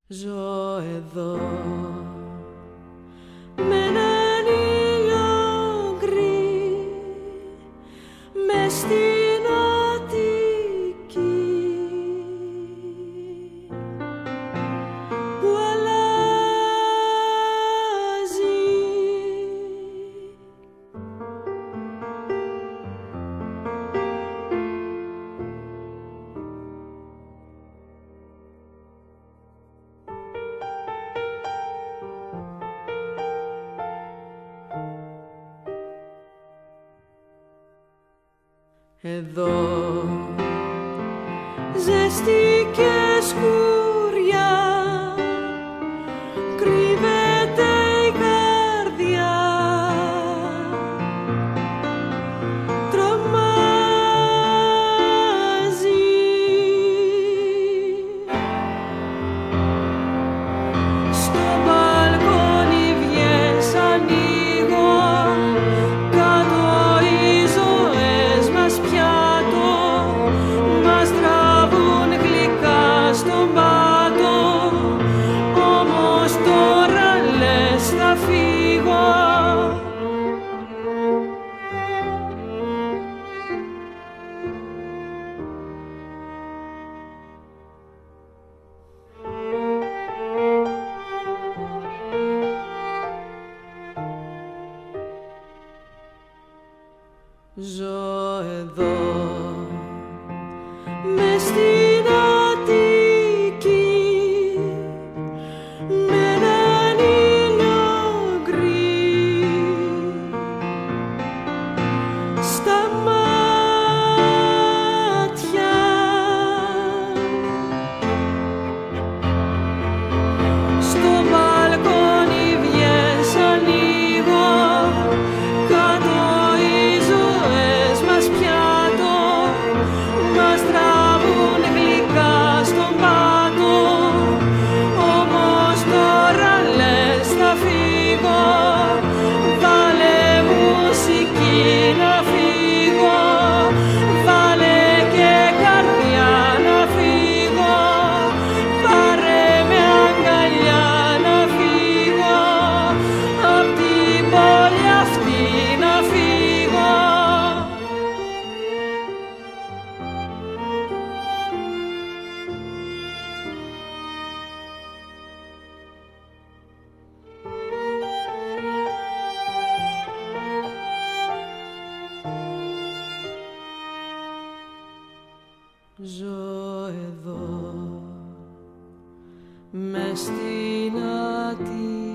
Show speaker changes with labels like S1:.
S1: Ζω εδώ με έναν ήλιο γκρι μες στην Αττική που αλλάζει. Εδώ ζεστή και σκουριά κρύβεται η καρδιά, τρομάζει. Στο μπαλκόνι βγες, ανοίγω, κάτω οι ζωές μας πιάτο, μας τραβούν γλυκά στον πάτο, όμως τώρα λες θα φύγω. Ζω εδώ μες στην Αττική με έναν ήλιο γκρι στα μάτια. Στο μπαλκόνι βγες, ανοίγω, κάτω οι ζωές μας πιάτο, μας τραβούν γλυκά στον πάτο, όμως τώρα λες θα φύγω. Βάλε μουσική να φύγω, βάλε και καρδιά να φύγω, πάρε με αγκαλιά να φύγω, απ' την πόλη αυτή να φύγω. Ζω εδώ μες στην Αττική.